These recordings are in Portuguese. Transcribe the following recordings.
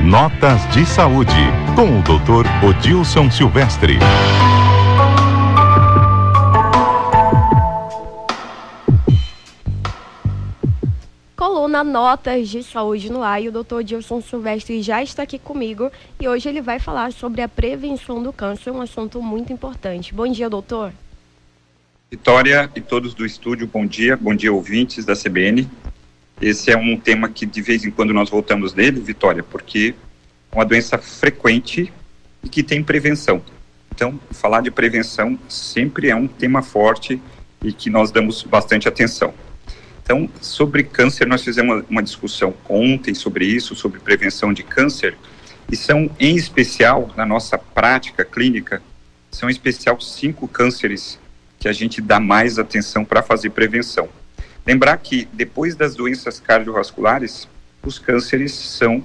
Notas de Saúde, com o Dr. Odilson Silvestre. Coluna Notas de Saúde no ar, e o Dr. Odilson Silvestre já está aqui comigo e hoje ele vai falar sobre a prevenção do câncer, um assunto muito importante. Bom dia, doutor. Vitória e todos do estúdio, bom dia ouvintes da CBN. Esse é um tema que de vez em quando nós voltamos nele, Vitória, porque é uma doença frequente e que tem prevenção. Então, falar de prevenção sempre é um tema forte e que nós damos bastante atenção. Então, sobre câncer, nós fizemos uma discussão ontem sobre isso, sobre prevenção de câncer, e são, em especial, na nossa prática clínica, são em especial 5 cânceres que a gente dá mais atenção para fazer prevenção. Lembrar que, depois das doenças cardiovasculares, os cânceres são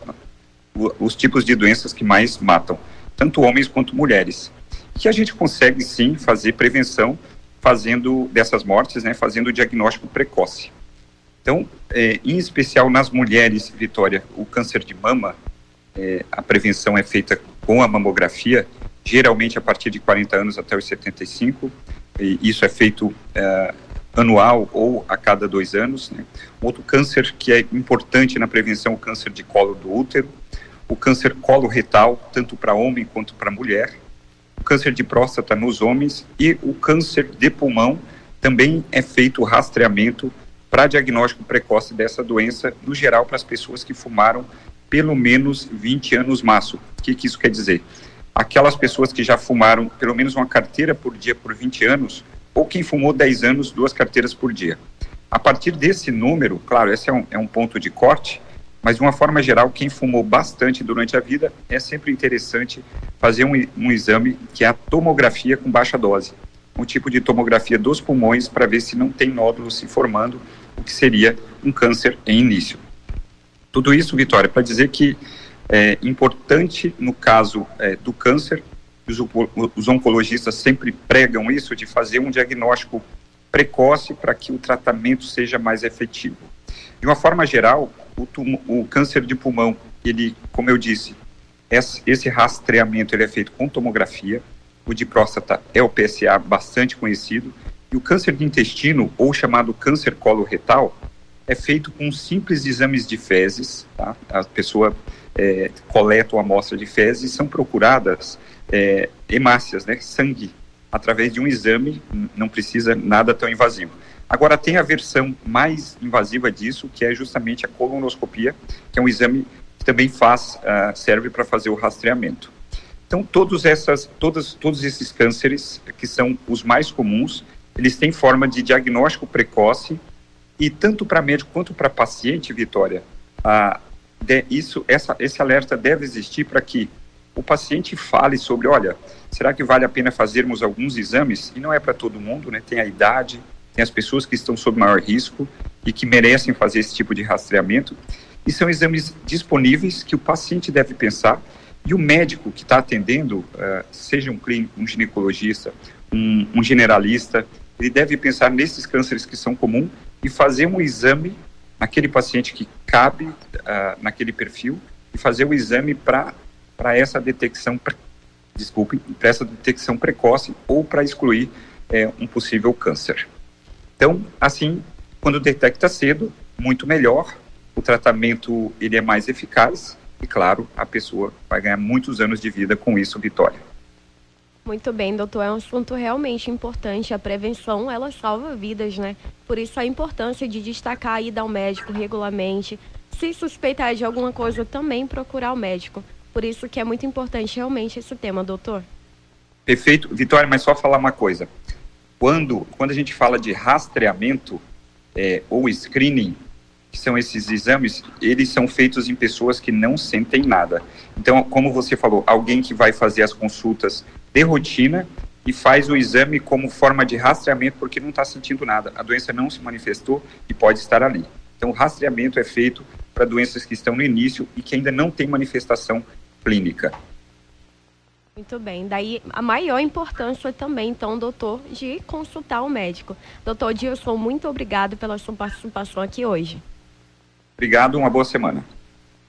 os tipos de doenças que mais matam, tanto homens quanto mulheres. Que a gente consegue, sim, fazer prevenção fazendo dessas mortes, fazendo o diagnóstico precoce. Então, em especial nas mulheres, Vitória, o câncer de mama, a prevenção é feita com a mamografia, geralmente a partir de 40 anos até os 75, e isso é feito anual ou a cada 2 anos. Outro câncer que é importante na prevenção é o câncer de colo do útero, o câncer coloretal, tanto para homem quanto para mulher, o câncer de próstata nos homens e o câncer de pulmão. Também é feito o rastreamento para diagnóstico precoce dessa doença, no geral para as pessoas que fumaram pelo menos 20 anos máximo. O que isso quer dizer? Aquelas pessoas que já fumaram pelo menos uma carteira por dia por 20 anos, ou quem fumou 10 anos, 2 carteiras por dia. A partir desse número, claro, esse é um ponto de corte, mas de uma forma geral, quem fumou bastante durante a vida, é sempre interessante fazer um exame que é a tomografia com baixa dose. Um tipo de tomografia dos pulmões para ver se não tem nódulos se formando, o que seria um câncer em início. Tudo isso, Vitória, para dizer que é importante no caso do câncer, os oncologistas sempre pregam isso, de fazer um diagnóstico precoce para que o tratamento seja mais efetivo. De uma forma geral, o câncer de pulmão, ele, como eu disse, esse rastreamento ele é feito com tomografia. O de próstata é o PSA, bastante conhecido, e o câncer de intestino, ou chamado câncer coloretal, é feito com simples exames de fezes, tá? A pessoa coleta uma amostra de fezes e são procuradas hemácias, sangue, através de um exame, não precisa nada tão invasivo. Agora, tem a versão mais invasiva disso, que é justamente a colonoscopia, que é um exame que também serve para fazer o rastreamento. Então, todos esses cânceres, que são os mais comuns, eles têm forma de diagnóstico precoce, e tanto para médico quanto para paciente, Vitória, esse alerta deve existir para que o paciente fale sobre, olha, será que vale a pena fazermos alguns exames? E não é para todo mundo, tem a idade, tem as pessoas que estão sob maior risco e que merecem fazer esse tipo de rastreamento, e são exames disponíveis que o paciente deve pensar, e o médico que está atendendo, seja um clínico, um ginecologista, um generalista, ele deve pensar nesses cânceres que são comuns e fazer um exame naquele paciente que cabe naquele perfil, e fazer o exame para essa detecção, para essa detecção precoce ou para excluir um possível câncer. Então, assim, quando detecta cedo, muito melhor, o tratamento ele é mais eficaz e, claro, a pessoa vai ganhar muitos anos de vida com isso, Vitória. Muito bem, doutor, é um assunto realmente importante. A prevenção, ela salva vidas, Por isso a importância de destacar e ir ao médico regularmente. Se suspeitar de alguma coisa, também procurar o médico. Por isso que é muito importante realmente esse tema, doutor. Perfeito, Vitória, mas só falar uma coisa. Quando a gente fala de rastreamento ou screening, que são esses exames, eles são feitos em pessoas que não sentem nada. Então, como você falou, alguém que vai fazer as consultas de rotina e faz o exame como forma de rastreamento porque não está sentindo nada. A doença não se manifestou e pode estar ali. Então, o rastreamento é feito para doenças que estão no início e que ainda não tem manifestação clínica. Muito bem, daí a maior importância também, então, doutor, de consultar o médico. Doutor Odilson, muito obrigado pela sua participação aqui hoje. Obrigado, uma boa semana.